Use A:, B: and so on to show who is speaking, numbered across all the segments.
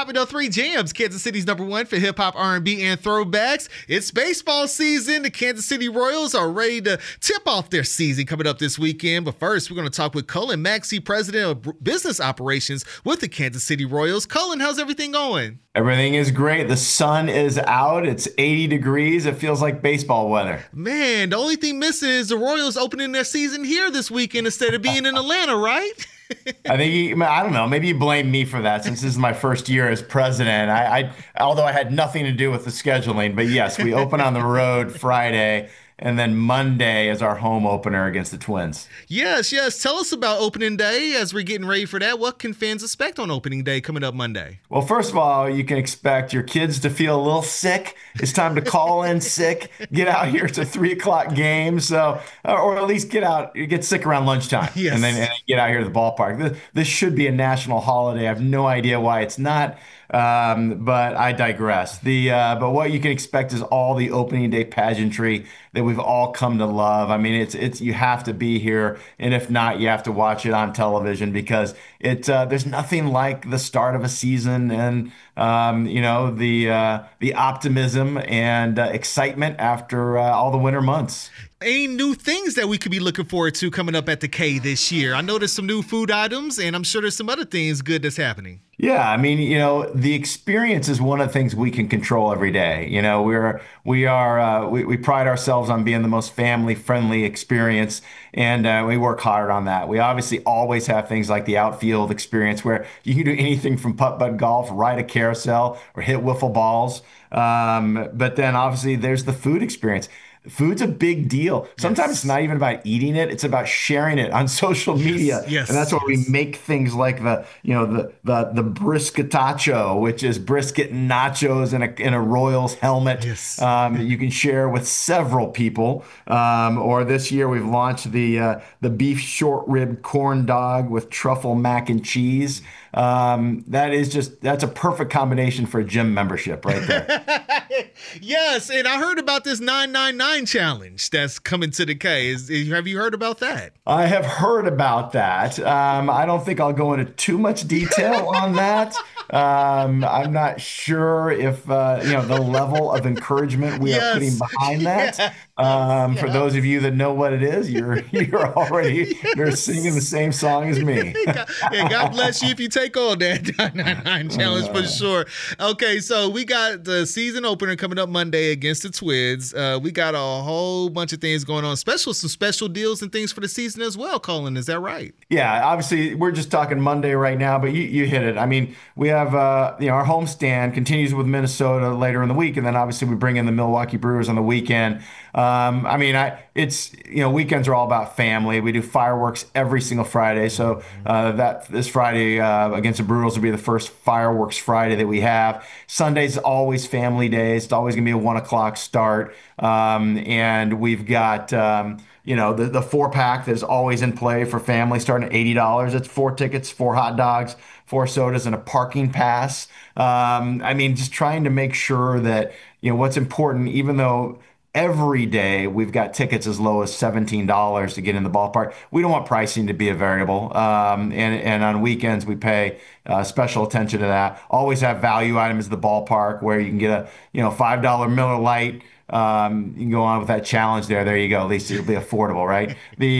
A: Top of the three jams, Kansas City's number one for hip hop, R&B, and throwbacks. It's baseball season. The Kansas City Royals are ready to tip off their season coming up this weekend. But first, we're going to talk with Cullen Maxey, president of business operations with the Kansas City Royals. Cullen, how's everything going?
B: Everything is great. The sun is out. It's 80 degrees. It feels like baseball weather.
A: Man, the only thing missing is the Royals opening their season here this weekend instead of being in Atlanta, right?
B: I don't know. Maybe you blame me for that since this is my first year as president. Although I had nothing to do with the scheduling, but yes, we open on the road Friday. And then Monday is our home opener against the Twins.
A: Yes. Tell us about opening day as we're getting ready for that. What can fans expect on opening day coming up Monday?
B: Well, first of all, you can expect your kids to feel a little sick. It's time to call in sick, get out here. It's a 3:00 game. So, or at least get sick around lunchtime.
A: Yes.
B: And then get out here to the ballpark. This should be a national holiday. I have no idea why it's not. But I digress. But what you can expect is all the opening day pageantry that we've all come to love. I mean, it's you have to be here, and if not, you have to watch it on television because there's nothing like the start of a season and the optimism and excitement after all the winter months.
A: Any new things that we could be looking forward to coming up at the K this year? I know there's some new food items, and I'm sure there's some other things good that's happening.
B: Yeah, I mean, the experience is one of the things we can control every day. We pride ourselves on being the most family-friendly experience, and we work hard on that. We obviously always have things like the outfield experience where you can do anything from putt-putt golf, ride a carousel, or hit wiffle balls. But then obviously there's the food experience. Food's a big deal. Sometimes It's not even about eating it; it's about sharing it on social media.
A: Yes.
B: And that's why we make things like the brisketacho, which is brisket and nachos in a Royals helmet.
A: Yes.
B: That you can share with several people. Or this year we've launched the beef short rib corn dog with truffle mac and cheese. That's a perfect combination for a gym membership right there.
A: Yes, and I heard about this 999 challenge that's coming to the K. Have you heard about that?
B: I have heard about that. I don't think I'll go into too much detail on that. I'm not sure if the level of encourage,ment we are putting behind that. For those of you that know what it is, you're singing the same song as me.
A: God bless you if you take on that 999 challenge for sure. Okay, so we got the season opener coming up Monday against the Twins. We got a whole bunch of things going on, some special deals and things for the season as well, Cullen. Is that right?
B: Yeah, obviously we're just talking Monday right now, but you hit it. I mean, we have our homestand continues with Minnesota later in the week, and then obviously we bring in the Milwaukee Brewers on the weekend. Weekends are all about family. We do fireworks every single Friday. So that this Friday against the Brewers will be the first fireworks Friday that we have. Sunday's always family days. It's always going to be a 1:00 start. And we've got, the 4-pack that is always in play for families starting at $80. It's 4 tickets, 4 hot dogs, 4 sodas, and a parking pass. Just trying to make sure that, what's important, even though every day we've got tickets as low as $17 to get in the ballpark. We don't want pricing to be a variable. And on weekends we pay special attention to that. Always have value items at the ballpark where you can get a $5 Miller Lite. You can go on with that challenge there. There you go. At least it'll be affordable, right? The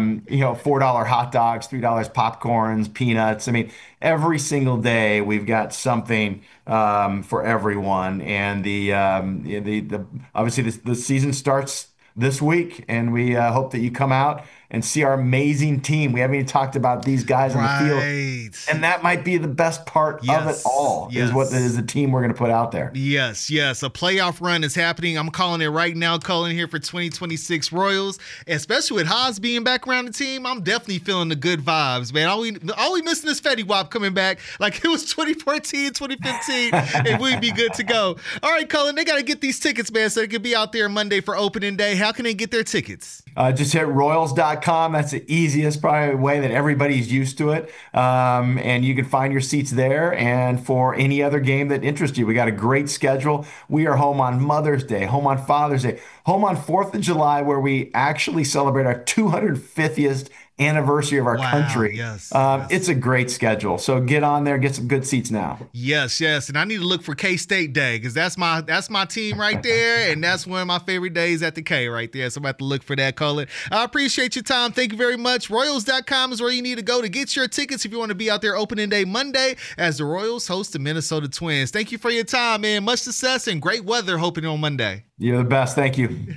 B: $4 hot dogs, $3 popcorns, peanuts. Every single day we've got something for everyone. And obviously the season starts this week, and we hope that you come out and see our amazing team. We haven't even talked about these guys on the field. And that might be the best part of it all, is the team we're going to put out there.
A: Yes. A playoff run is happening. I'm calling it right now, calling here for 2026 Royals, especially with Haas being back around the team. I'm definitely feeling the good vibes, man. All we missing is Fetty Wap coming back like it was 2014, 2015, and we'd be good to go. All right, Cullen, they got to get these tickets, man, so they can be out there Monday for opening day. How can they get their tickets?
B: Just hit Royals.com. That's the easiest probably way that everybody's used to it. And you can find your seats there. And for any other game that interests you, we got a great schedule. We are home on Mother's Day, home on Father's Day, home on 4th of July, where we actually celebrate our 250th anniversary of our country.
A: Yes,
B: It's a great schedule. So get on there, get some good seats now.
A: Yes. And I need to look for K-State Day because that's my team right there. And that's one of my favorite days at the K right there. So I'm about to look for that, Colin. I appreciate your time. Thank you very much. Royals.com is where you need to go to get your tickets if you want to be out there opening day Monday as the Royals host the Minnesota Twins. Thank you for your time, man. Much success and great weather hoping on Monday.
B: You're the best. Thank you.